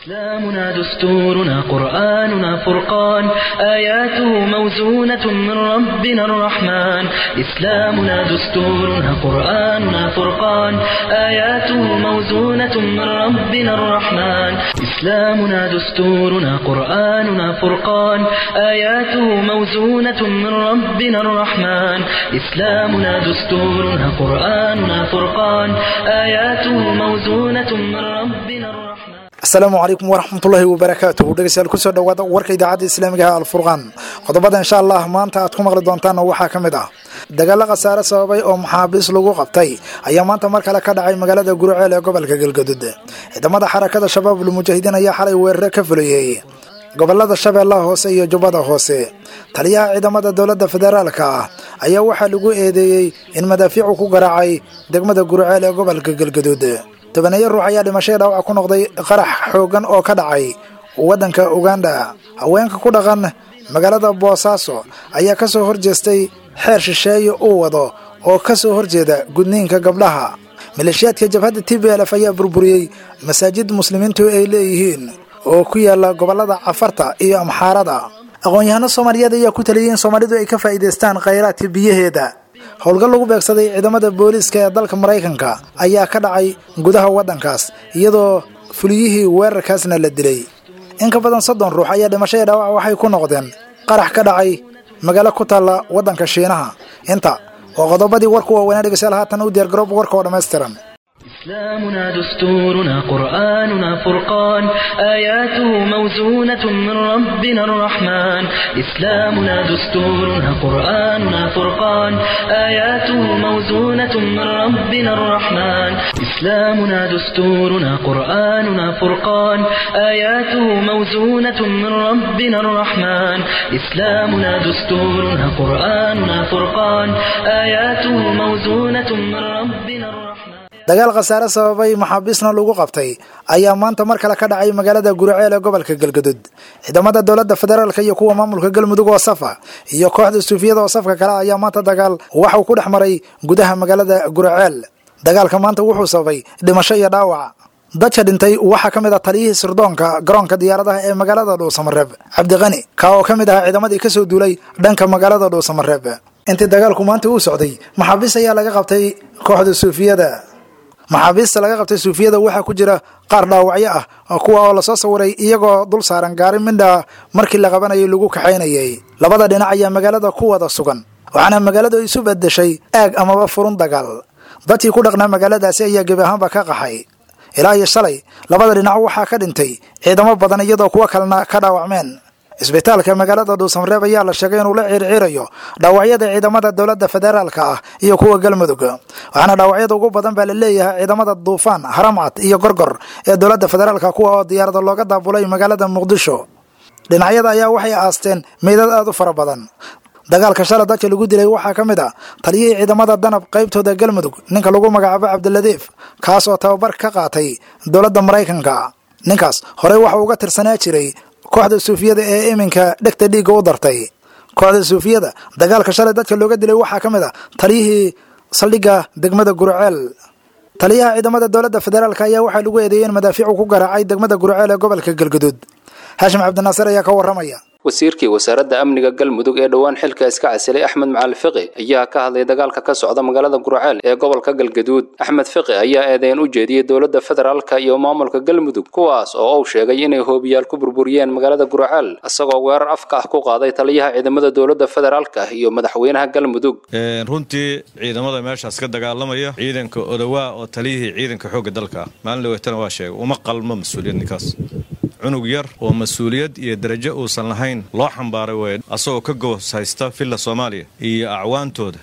إسلامنا دستورنا قرآننا فرقان آياته موزونة من ربنا الرحمن إسلامنا دستورنا قرآننا فرقان آياته موزونة من ربنا الرحمن إسلامنا دستورنا قرآننا فرقان آياته موزونة من ربنا الرحمن إسلامنا دستورنا قرآننا فرقان آياته موزونة من ربنا الرحمن. السلام عليكم ورحمة الله وبركاته. dhegeystayaal ku soo dhawaada warka idaacadda Islaamiga ah Al-Furqan. Qodobada insha Allah maanta aad ku maqli doontaan waxa kamid ah dagaal qasaare sababay oo maxaabiis lagu qabtay ayaa maanta mar kale ka dhacay magaalada Gurceel ee gobolka Galgaduud. Ciidamada xarakada Shabaabul Mujaahidiin ayaa xalay weerar ka fuliyay gobolada Shabeellaha Hoose iyo Jubbada Hoose. Taliyaha ciidamada dawladda federaalka ah ayaa waxa lagu eedeeyay in madaafiicu ku garaacay degmada Gurceel ee gobolka Galgaduud. tobaneeyo ruux ayaa dhimashay dhaawac ku noqday qarax xoogan oo ka dhacay wadanka Uganda. Haweenka ku dhaqan magaalada Boosaaso ayaa ka soo horjeestay xeer shisheeye uu wado oo ka soo horjeeda gudniinka gabdhaha. Maleeshiyaadka jabhadda TPLF ayaa burburiyay masaajid muslimiintu ay leeyihiin oo ku yaala gobolada Cafarta iyo Amxaarada. Aqoon-yahano Soomaaliyeed ayaa ku taliyay in Soomaalidu ay ka faa'iideystaan kheyraadka biyaheeda. howlgal lagu beegsaday ciidamada booliska ee dalka Mareykanka ayaa ka dhacay gudaha wadankaas iyadoo fuliyihii weerarkaasna la dilay. In ka badan 30 ruux ayaa dhimashay dhaawac waxay ku noqdeen qarax ka dhacay magaalo ku taala wadanka Shiinaha. Inta oo qodobadii warku waa wanaagsan haatan u diyaar garoob warka oo dhameystiran. إسلامنا دستورنا قرآننا فرقان آياته موزونة من ربنا الرحمن إسلامنا دستورنا قرآننا فرقان آياته موزونة من ربنا الرحمن إسلامنا دستورنا قرآننا فرقان آياته موزونة من ربنا الرحمن إسلامنا دستورنا قرآننا فرقان آياته موزونة من ربنا الرحمن. dagaal qasaare sababay maxaabiisna lagu qabtay ayaa maanta mar kale ka dhacay magaalada Gurceel ee gobolka Galgaduud. Ciidamada dawladda federaalka iyo kuwa maamulka Galmudug oo safa iyo kooxda Suufiyada oo safka kale ayaa maanta dagaal waxa uu ku dhex maray gudaha magaalada Gurceel. Dagaalka maanta wuxuu sababay dhimasho iyo dhaawac. dadka dhintay waxa kamid ah taliyihii sirdoonka garoonka diyaaradaha ee magaalada Dhuusamareeb Cabdi Qani ka oo kamid ah ciidamadii ka soo duulay dhanka magaalada Dhuusamareeb. intii dagaalku maanta uu socday maxaabiis ayaa laga qabtay kooxda Suufiyada. maxaabiista laga qabtay Suufiyada waxa ku jira qaar dhaawacyo ah oo kuwa oo la soo sawiray iyagoo dul saaran gaari mindha markii la qabanayay lagu kaxeynayay. labada dhinac ayaa magaalada ku wada sugan waxaana magaaladu isu bedeshay aag amaba furun dagaal. dadkii ku dhaqnaa magaaladaasi ayaa gebi ahaanba ka qaxay. ilaa iyo shalay labada dhinac waxaa ka dhintay ciidamo badan iyadoo kuwa kalena ka dhaawacmeen. isbitaalka magaalada Dhuusamareeb ayaa la sheegay inuu la circirayo dhaawacyada ciidamada dawladda federaalka ah iyo kuwa Galmudug. waxaana dhaawacyada ugu badan baa la leeyahay ciidamada Duufaan, Haramcad iyo Gorgor ee dawladda federaalka kuwa oo diyaarado looga daabulay magaalada Muqdisho. dhinacyada ayaa waxay aasteen meydad aad u fara badan. dagaalka shalay dadka lagu dilay waxaa kamid ah taliyihii ciidamada danab qaybtooda Galmudug ninka lagu magacaabo Cabdiladiif kaas oo tababar ka qaatay dawladda Mareykanka. ninkaas hore waxa uu uga tirsanaa jiray kooxda Suufiyada ee iminka dhagta dhiiga u dartay. kooxda Suufiyada dagaalka shalay dadka looga dilay waxaa kamid ah taliyihii saldhigga degmada Gurceel. taliyaha ciidamada dawladda federaalka ayaa waxa lagu eedeeyay in madaafiicu ku garaacay degmada Gurceel ee gobolka Galgaduud. Hashim Cabdinaasir ayaa ka waramaya. wasiirkii wasaaradda amniga Galmudug ee dhawaan xilka iska casilay Axmed Macalin Fiqi ayaa ka hadlay dagaalka ka socda magaalada Gurceel ee gobolka Galgaduud. Axmed Fiqi ayaa eedeyn u jeediyay dawladda federaalka iyo maamulka Galmudug kuwaas oo uu sheegay inay hoobiyaal ku burburiyeen magaalada Gurceel asagoo weerar afka ah ku qaaday taliyaha ciidamada dawladda federaalka iyo madaxweynaha Galmudug. runtii ciidamada meeshaas ka dagaalamaya ciidanka odawaa oo taliyihii ciidanka xoogga dalka maalin laweetana waa sheegay uma qalmo mas'uuliyadnikaas. cunug yar oo mas'uuliyad iyo darajo uusan lahayn loo xambaaray way asagoo ka goos haysta filla Soomaaliya iyo acwaantooda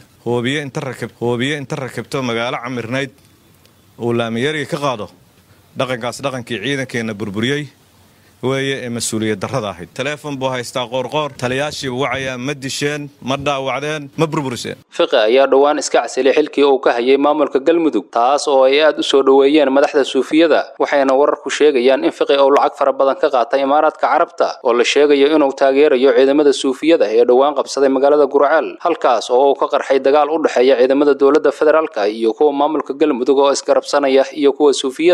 hoobiye inta rakibto magaalo camirnayd oo laamiyari ka qaado dhaqankaas dhaqankii ciidankeena burburiyay weeye ee mas'uuliyad darrada ahayd. telefoon buu haystaa qoorqoor taliyaashii wacaya ma disheen ma dhaawacdeen ma burburiseen. Fiqi ayaa dhawaan iska casilay xilkii uu ka hayay maamulka Galmudug taas oo ay aad u soo dhaweeyeen madaxda Suufiyada waxayna wararku sheegayaan in Fiqi uu lacag fara badan ka qaatay Imaaraadka Carabta oo la sheegayo inuu taageerayo ciidamada Suufiyada ee dhawaan qabsaday magaalada Gurceel halkaas oo uu ka qarxay dagaal u dhaxeeya ciidamada dawladda federaalka iyo kuwa maamulka Galmudug oo isgarabsanaya iyo kuwa Suufiyada.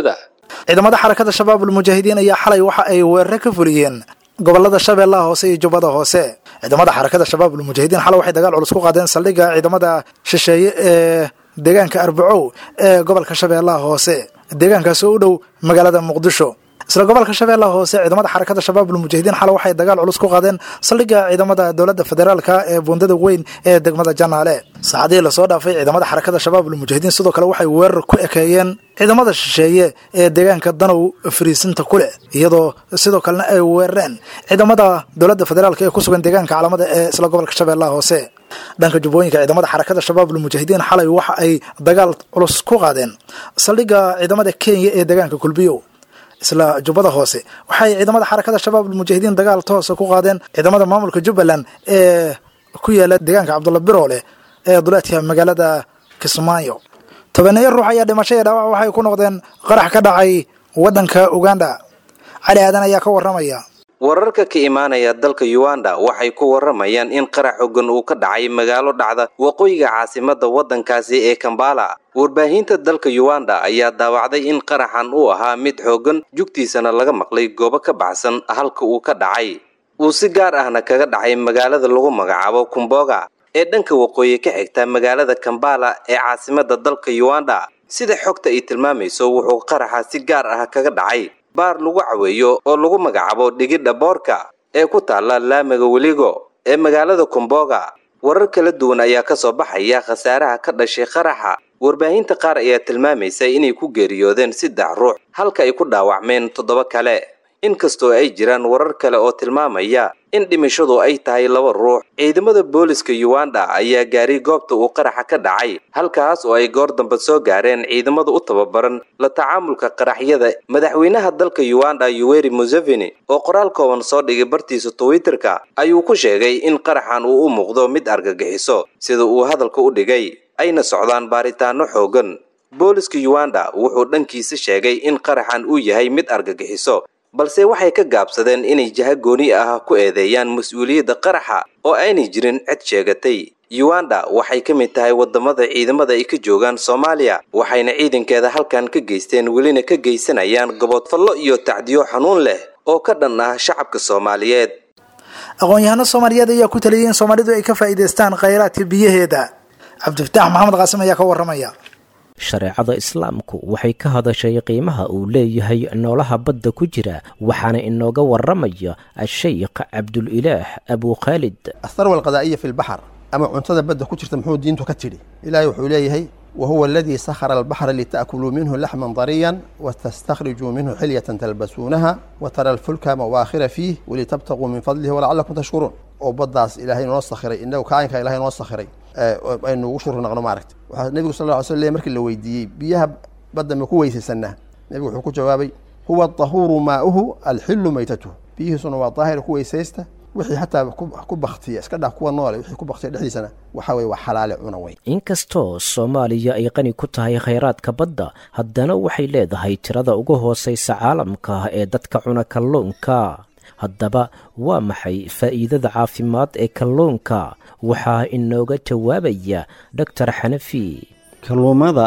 ciidamada xarakada shabaabul mujaahidiin ayaa xalay waxa ay weeraro ka fuliyeen gobolada shabeellaha hoose iyo jubbada hoose ciidamada xarakada shabaabul mujaahidiin xalay waxay dagaal culus ku qaadeen saldhigga ciidamada shisheeye ee deegaanka arbacow ee gobolka shabeellaha hoose deegaankaas oo u dhow magaalada muqdisho isla gobolka shabeellaha hoose ciidamada xarakada shabaabul mujaahidiin xalay waxay dagaal culus ku qaadeen saldhigga ciidamada dowladda federaalka ee buundada weyn ee degmada janaale saacadihii lasoo dhaafay ciidamada xarakada shabaabul mujaahidiin sidoo kale waxay weerar ku ekeeyeen ciidamada shisheeye ee deegaanka danow fariisinta ku leh iyadoo sidoo kalena ay weerareen ciidamada dowladda federaalka ee ku sugan deegaanka calamada ee isla gobolka shabeellaha hoose dhanka jubbooyinka ciidamada xarakada shabaabul mujaahidiin xalay waxa ay dagaal culus ku qaadeen saldhigga ciidamada Kenya ee deegaanka Kulbiyo isla jubbada hoose waxay ciidamada xarakada shabaabul mujaahidiin dagaal toos ku qaadeen ciidamada maamulka Jubbaland ee ku yaala deegaanka Cabdulla Biroole ee duleedka magaalada Kismaayo tobaneeyo ruux ayaa dhimashay dhaawac waxay ku noqdeen qarax ka dhacay wadanka Uganda cali aadan ayaa ka waramaya wararka ka imaanaya dalka Uganda waxay ku waramayaan in qarax xooggan uu ka dhacay magaalo dhacda waqooyiga caasimadda wadankaasi ee Kampala warbaahinta dalka Uganda ayaa daawacday in qaraxan uu ahaa mid xooggan jugtiisana laga maqlay goobo ka baxsan halka uu ka dhacay uu si gaar ahna kaga dhacay magaalada lagu magacaabo Kumboga ee dhanka waqooyi ka xigta magaalada Kampala ee caasimadda dalka Uganda sida xogta ay tilmaamayso wuxuu qaraxa si gaar ah kaga dhacay baar lagu caweeyo oo lagu magacaabo dhigidda boorka ee ku taala laamiga weligo ee magaalada Kumboga warar kala duwan ayaa ka soo baxaya khasaaraha ka dhashay qaraxa warbaahinta qaar ayaa tilmaamaysa inay ku geeriyoodeen 3 ruux halka ay ku dhaawacmeen 7 kale inkastoo ay jiraan warar kale oo tilmaamaya in dhimashadu ay tahay 2 ruux ciidamada booliska Uganda ayaa gaaray goobta uu qaraxa ka dhacay halkaas oo ay goor dambe soo gaareen ciidamada u tababaran la tacaamulka qaraxyada madaxweynaha dalka Uganda Yoweri Museveni oo qoraal kooban soo dhigay bartiisa Twitterka ayuu ku sheegay in qaraxan uu u muuqdo mid argagixiso sida uu hadalka u dhigay ayna socdaan baaritaano xoogan booliska Uganda wuxuu dhankiisa sheegay in qaraxan uu yahay mid argagixiso balse waxay ka gaabsadeen inay jaha gooni ah ku eedeeyaan mas'uuliyadda qaraxa oo aanay jirin cid sheegatay Uganda waxay ka mid tahay wadamada ciidamada ay ka joogaan Soomaaliya waxayna ciidankeeda halkan ka geysteen welina ka geysanayaan gobodfallo iyo tacdiyo xanuun leh oo ka dhan ah shacabka Soomaaliyeed aqoon-yahano Soomaaliyeed ayaa ku taliyeen Soomaalidu ay ka faa'iideystaan kheyraadka biyaheeda cabdifataax maxamed qaasim ayaa ka waramaya shareecada islaamku waxay ka hadashay qiimaha uu leeyahay noolaha badda ku jira waxaana inooga waramaya الشيخ عبد الإله أبو خالد الثروة الغذائية في البحر أما عنصر بدأ كتير تمحو دينته كتيري إلهي وحوليه وهو الذي سخر البحر لتأكلوا منه لحما طريا وتستخرجوا منه حلية تلبسونها وترى الفلك مواخر فيه ولتبتغوا من فضله ولعلكم تشكرون وبضاس إلهي نوسخري إنه كائن إلهي نوسخري إنه وشر نغنو ماركت النبي صلى الله عليه وسلم مركل اللي ويدي بيها بدأ مكويس السنة النبي حكوا جوابي هو الطهور ماؤه الحل ميتته فيه صنوات طاهر كويسيسته wixii hataa ku baqtiya iska dhaaf kuwa nool wixii ku baqtiya dhexdiisana waxa way wax xalaal cunaway inkastoo Soomaaliya ay qani ku tahay kheyraadka badda haddana waxay leedahay tirada ugu hooseysa caalamka ee dadka cuna kalluunka haddaba waa maxay faa'iidada caafimaad ee kalluunka waxa inooga jawaabaya Dr. Xanafi kalluumada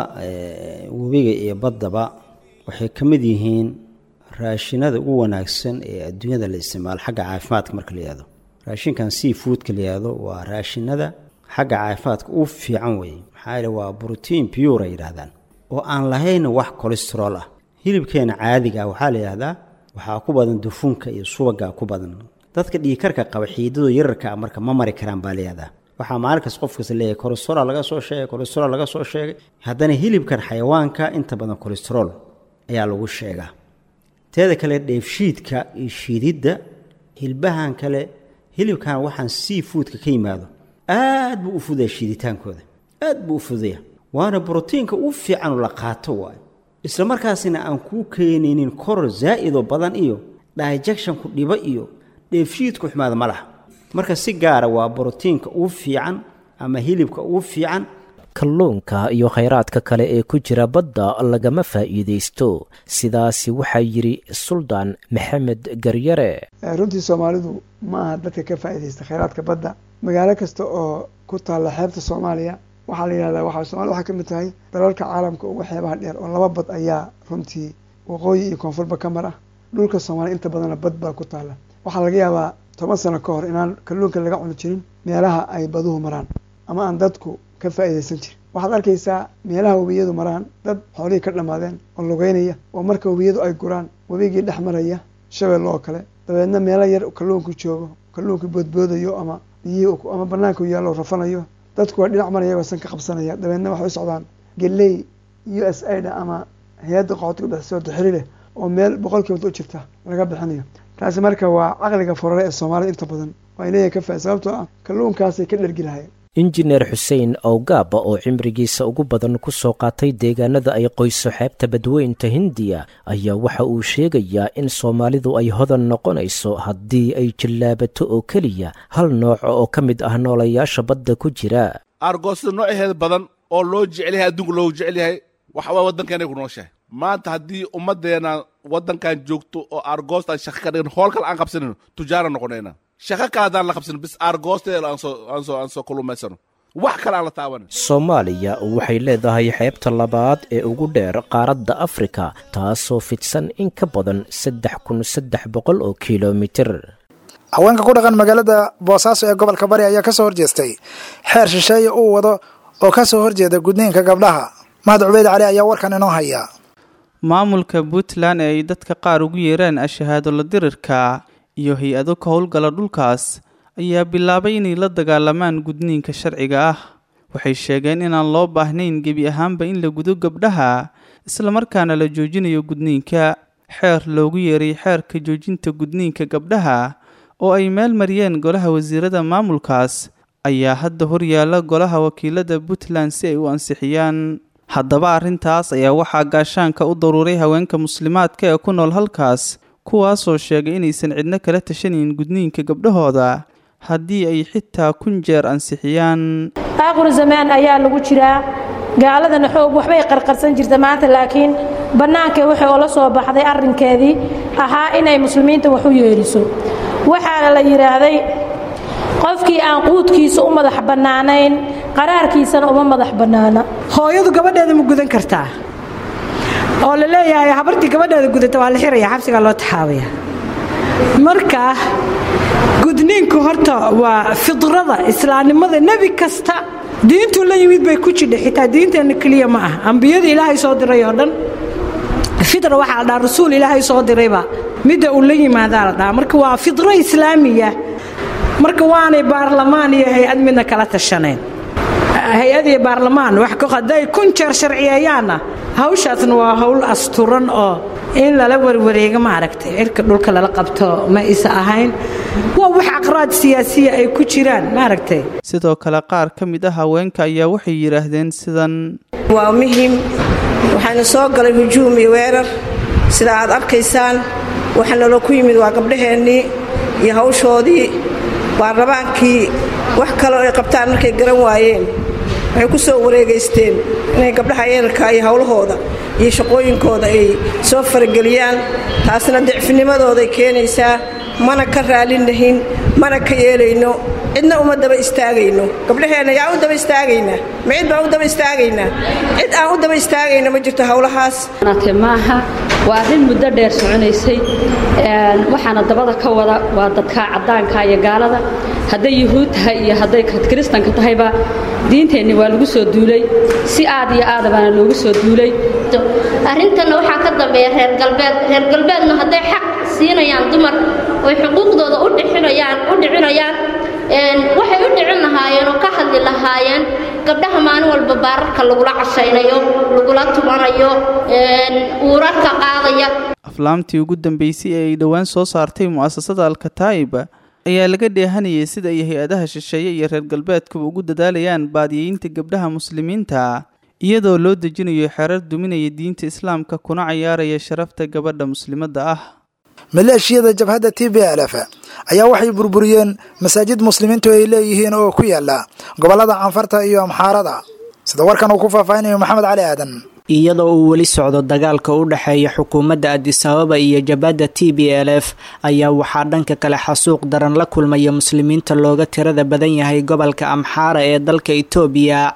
webiga iyo baddaba waxay kamid yihiin raashinada ugu wanaagsan ee adduunyada la isticmaalo xagga caafimaadka marka la yiraahdo raashinkan seafood ka la yiraahdo waa raashinada xagga caafimaadka u fiican weey maxaa yeelay waa protein pure ay yiraahdaan oo aan lahayn wax cholesterol ah hilibkeena caadiga waxa la yiraahdaa waxa ku badan dufanka iyo subaga ku badan dadka dhiigkarka qaba xiidado yararka marka ma mari karaan baa la yiraahdaa waxa maalkas qofka leeyahay cholesterol laga soo sheegay haddana hilibkan xayawaanka inta badan cholesterol ayaa lagu sheegaa teeda kale dheefshiidka iyo shiididda hilbahan kale hilibkan waxaan seafoodka ka yimaado aad buu u fudaa shiiditaankooda aad buu u fudaa waana proteinka u fiican la qaato waay isla markaasina aan ku keeninin koror zaaido badan iyo digestion ku dhiba iyo dheefshiidku xumaada malaha marka si gaar ah waa proteinka u fiican ama hilibka u fiican kalluunka iyo kheyraadka kale ee ku jira badda lagama faa'iideysto sidaasi waxaa yiri Sultan Maxamed Garyare runtii Soomaalidu ma aha dadka ka faa'iideysta kheyraadka badda magaalo kasta oo ku taala xeebta Soomaaliya waxa la yiraahdaa waxa Soomaaliya waxa kamid tahay dalalka caalamka ugu xeebaha dheer oo 2 bad ayaa runtii waqooyi iyo koonfurba ka mar ah. dhulka Soomaaliya inta badanna bad baa ku taala. waxaa laga yaabaa 10 sano ka hor inaan kalluunka laga cuni jirin meelaha ay baduhu maraan ama aan dadku ka faa'iideysan jirin. waxaad arkaysaa meelaha webiyadu maraan dad xoolihii ka dhamaadeen oo lugeynaya oo marka webiyadu ay guraan webigii dhex maraya Shabeelle oo kale dabeedna meelo yar kalluunku joogo kalluunku boodboodayo ama biyo ama banaanka yaalo rafanayo dadku waa dhinac maraya oo san ka qabsanaya dabeedna waxay u socdaan galey USAID ama hay'adda qaxootiga bixisoo xiriir oo meel 100 u jirta laga bixinayo. taasi marka waa aqliga forare ee Soomaaliya inta badan waa inay ka faa'iido sababtoo ah kalluunkaasi ka dhergi lahayn. injineer xuseen awgaaba oo cimrigiisa ugu badan ku soo qaatay deegaanada ay qoyso xeebta badweynta Hindiya ayaa waxa uu sheegayaa in Soomaalidu ay hodan noqonayso haddii ay jilaabato oo keliya hal nooc oo ka mid ah noolayaasha badda ku jira. argoosta nooceeda badan oo loo jecel yahay adduunka loo jecel yahay waxa waa waddankeena ku nooshahay. maanta haddii ummadeena waddankan joogto oo argoosta shaqo ka dhigan hool kale aan qabsanin tujaara noqonayna. shaqo kale haddaan la qabsanin bis argoosteeda aan soo kulumaysano wax kale aan la taabanin. Soomaaliya waxay leedahay xeebta labaad ee ugu dheer qaaradda Afrika taasoo fidsan in ka badan 3,300 oo kiiloomitir. haweenka ku dhaqan magaalada Boosaaso ee gobolka Bari ayaa ka soo horjeestay xeer shisheeye uu wado oo ka soo horjeeda gudniinka gabdhaha. Mahad Cubeyd Cali ayaa warkan inoo haya. maamulka Puntland ay dadka qaar ugu yeereen ashahaado la dirirka iyo hay-ado ka howlgala dhulkaas ayaa bilaabay inay la dagaalamaan gudniinka sharciga ah. waxay sheegeen inaan loo baahnayn gebi ahaanba in la gudo gabdhaha isla markaana la joojinayo gudniinka. xeer loogu yeeray xeerka joojinta gudniinka gabdhaha oo ay meel mariyeen golaha wasiirada maamulkaas ayaa hadda horyaala golaha wakiilada Puntland si ay u ansixiyaan. haddaba arrintaas ayaa waxaa gaashaanka u daruuray haweenka muslimaadka ee ku nool halkaas kuwaasoo sheegay inaysan cidna kala tashanayn gudniinka gabdhahooda haddii ay xitaa 1 jeer ansixiyaan. aakhir zamaan ayaa lagu jiraa gaaladana xoog waxbay qarqarsan jirta maanta laakiin banaanka waxa oo la soo baxday arrinkeedii ahaa inay muslimiinta wax u yeeriso. waxaa la yiraahday qofkii aan quudkiisa u madax banaanayn qaraarkiisana uma madax banaana. hooyadu gabadheeda ma gudan kartaa oo la leeyahay habartii gabadheeda gudata waa la xiraya xabsiga loo taxaabaya. marka gudniinku horta waa fidrada islaamnimada nabi kasta diintu la yimid bay ku jidhay xitaa diinteena kaliya ma ah ambiyada Ilaahay soo diray oo dhan fidra waxa la dhahaa rasuul Ilaahay soo dirayba midda uu la yimaada la dhahaa. marka waa fidra islaamiya marka waanay baarlamaan iyo hay'ad midna kala tashaneen. hay-adii baarlamaan wax ka qaday 1 jeer sharciyeeyana hawshaasna waa hawl asturan oo in lala warwareego ma aragtay cirka dhulka lala qabto ma isa ahayn waa wax aqraad siyaasiya ay ku jiraan ma aragtay. sidoo kale qaar ka mid ah haweenka ayaa waxay yiraahdeen sidan waa muhiim waxaana soo galay hujuum iyo weerar sida aad arkaysaan waxaana loo ku yimid waa gabdhaheennii iyo hawshoodii baarlamaankii wax kale oo ay qabtaan markay garan waayeen waxay ku soo wareegaysteen inay gabdhaha yeelka iyo hawlahooda iyo shaqooyinkooda ay soo farageliyaan. taasna dicifnimadooday keenaysaa mana ka raalinahin mana ka yeelayno cidna uma daba istaagayno. gabdhaheena yaa u daba istaagaynaa ma cid baan u daba istaagaynaa cid aan u daba istaagayno ma jirto hawlahaas. maaha waa arrin muddo dheer soconaysay waxaana dabada ka wada waa dadka caddaanka iyo gaalada hadday yuhuud tahay iyo hadday kiristanka tahayba diinteenni waa lagu soo duulay si aad iyo aad baana loogu soo duulay. arrintanna waxaa ka dambeeya reer galbeedna hadday xaq siinayaan dumar oo xuquuqdooda u dhicinayaan waxay u dhicin lahaayeen oo ka hadli lahaayeen gabdhaha maalin walba baararka lagula cashaynayo lagula tubanayo uurarka qaadaya. aflaamtii ugu dambeysay ee ay dhowaan soo saartay mu'asasada Al-Kataib ayaa laga dheehanayay sida ay hay-adaha shisheeye iyo reer galbeedkuba ugu dadaalayaan baadiyeynta gabdhaha muslimiinta iyadoo loo dejinayo xeerar duminaya diinta islaamka kuna ciyaaraya sharafta gabadha muslimadda ah. maleeshiyada jabhadda TPLF ayaa waxay burburiyeen masaajid muslimiintu ay leeyihiin oo ku yaala gobolada Canfarta iyo Amxaarada sida warkan uu ku faahfaahinayo Maxamed Cali Aadan. iyadoo uu weli socdo dagaalka u dhaxeeya xukuumadda Addis Ababa iyo jabhadda TPLF ayaa waxaa dhanka kale xasuuq daran la kulmaya muslimiinta looga tirada badan yahay gobolka Amxaara ee dalka Itoobiya.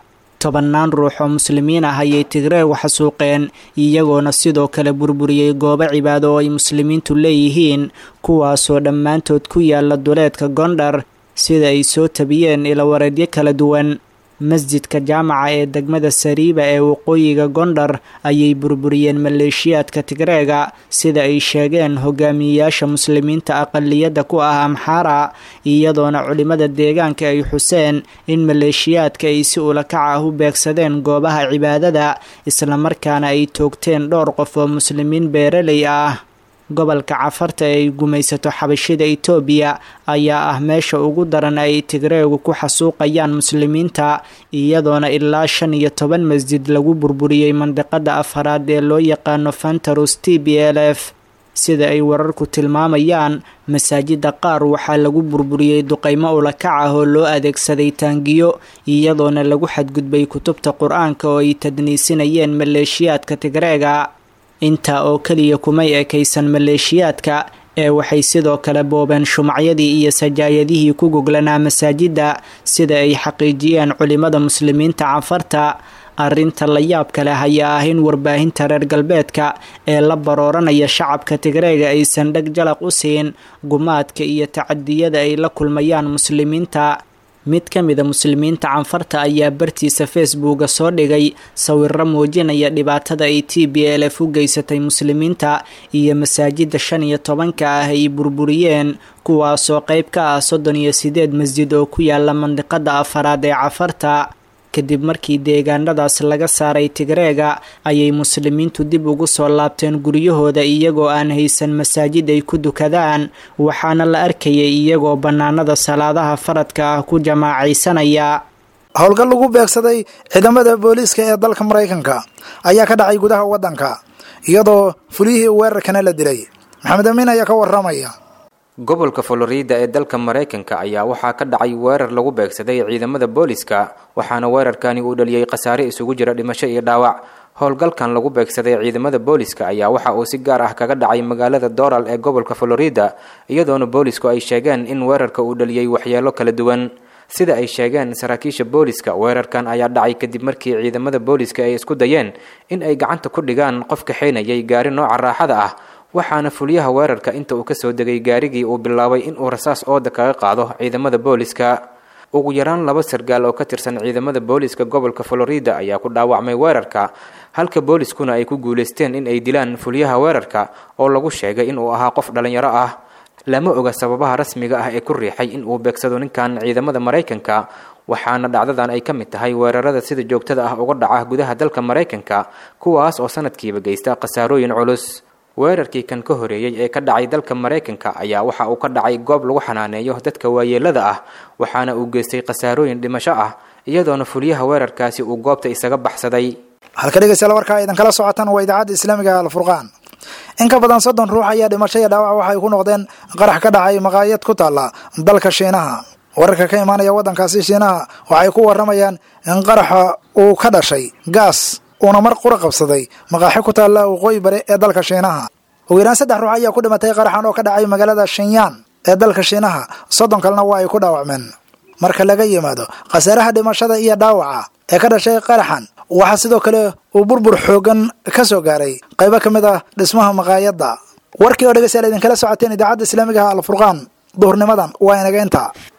tobannaan ruux oo muslimiin ah ayay tigreegu xasuuqeen iyagoona sidoo kale burburiyey goobo cibaado oo ay muslimiintu leeyihiin kuwaasoo dhammaantood ku yaala duleedka gondar sida ay soo tabiyeen ilawareedyo kala duwan masjidka jaamaca ee degmada sariiba ee waqooyiga gondar ayay burburiyeen maleeshiyaadka tigreega sida ay sheegeen hogaamiyeyaasha muslimiinta aqaliyadda ku ah amxaara iyadoona culimada deegaanka ay xuseen in maleeshiyaadka ay si ulakac ah u beegsadeen goobaha cibaadada islamarkaana ay toogteen dhowr qof oo muslimiin beeraley ah gobolka cafarta ee ay gumaysato xabashida itoobiya ayaa ah meesha ugu daran ay tigreegu ku xasuuqayaan muslimiinta iyadoona ilaa 15 masjid lagu burburiyey mandiqada afaraad ee loo yaqaano fantarus TPLF sida ay wararku tilmaamayaan masaajida qaar waxaa lagu burburiyey duqeymo ulakac ah oo loo adeegsaday taangiyo iyadoona lagu xadgudbay kutubta qur-aanka oo ay tadniisinayeen maleeshiyaadka tigreega intaa oo keliya kumay ekaysan maleeshiyaadka ee waxay sidoo kale boobeen shumacyadii iyo sajaayadihii ku goglanaa masaajidda sida ay xaqiijiyeen culimada muslimiinta cafarta arrinta la yaabka leh ayaa ah in warbaahinta reer galbeedka ee la barooranaya shacabka tigreega aysan dheg jalaq u siin gumaadka iyo tacadiyada ay la kulmayaan muslimiinta mid ka mida muslimiinta canfarta ayaa bartiisa facebooka soo dhigay sawiro muujinaya dhibaatada ay TPLF u geysatay muslimiinta iyo masaajida 15 ah ay burburiyeen kuwaasoo qayb ka ah 38 masjid oo ku yaala mandiqada afaraad ee cafarta kadib markii deegaanadaas laga saaray tigreega ayay muslimiintu dib ugu soo laabteen guryahooda iyagoo aan haysan masaajid ay ku dukadaan waxaana la arkayay iyagoo bannaanada salaadaha faradka ah ku jamaacaysanaya howlgal lagu beegsaday ciidamada booliiska ee dalka Mareykanka ayaa ka dhacay gudaha wadanka iyadoo fulihii weerarkana la dilay maxamed amiin ayaa ka waramaya gobolka Florida ee dalka Mareykanka ayaa waxaa ka dhacay weerar lagu beegsaday ciidamada booliiska waxaana weerarkani uu dhaliyay khasaare isugu jira dhimasho iyo dhaawac howlgalkan lagu beegsaday ciidamada booliiska ayaa waxa uu si gaar ah kaga dhacay magaalada Doral ee gobolka Florida iyadoona boolisku ay sheegeen in weerarka uu dhaliyay waxyeelo kala duwan sida ay sheegeen saraakiisha booliiska weerarkan ayaa dhacay kadib markii ciidamada booliiska ay isku dayeen in ay gacanta ku dhigaan qof kaxeynayay gaari nooca raaxada ah waxaana fuliyaha weerarka inta uu ka soo degay gaarigii uu bilaabay in uu rasaas ooda kaga qaado ciidamada booliiska ugu yaraan 2 sargaal oo ka tirsan ciidamada booliiska gobolka Florida ayaa ku dhaawacmay weerarka halka booliiskuna ay ku guuleysteen in ay dilaan fuliyaha weerarka oo lagu sheegay in uu ahaa qof dhalinyaro ah lama oga sababaha rasmiga ah ee ku riixay in uu beegsado ninkan ciidamada Mareykanka waxaana dhacdadan ay ka mid tahay weerarada sida joogtada ah uga dhaca gudaha dalka Mareykanka kuwaas oo sanadkiiba geysta khasaarooyin culus weerarkii kan ka horeeyay ee ka dhacay dalka Mareykanka ayaa waxa uu ka dhacay goob lagu xanaaneeyo dadka waayeelada ah waxaana uu geystay khasaarooyin dhimasho ah iyadoona fuliyaha weerarkaasi uu goobta isaga baxsaday halka dhageystayaal warka idan kala socotaan waa idaacada islaamiga Al-Furqaan in ka badan 30 ruux ayaa dhimasho iyo dhaawac waxay ku noqdeen qarax ka dhacay maqaayad ku taala dalka Shiinaha wararka ka imaanaya wadankaasi Shiinaha waxay ku waramayaan in qaraxa uu ka dhashay gaas una mar qura qabsaday maqaaxi ku taala waqooyi bare ee dalka Shiinaha ugu yaraan 3 ruux ayaa ku dhimatay qaraxan oo ka dhacay magaalada Shenyang ee dalka Shiinaha 30 kalena waa ay ku dhaawacmeen marka laga yimaado khasaaraha dhimashada iyo dhaawaca ee ka dhashay qaraxan waxa sidoo kale uu burbur xoogan ka soo gaaray qaybo kamid ah dhismaha maqaayadda warkii oo dhageystayaal idin kala socoteen idaacada islaamiga Al-Furqaan duhurnimadan waa inaga inta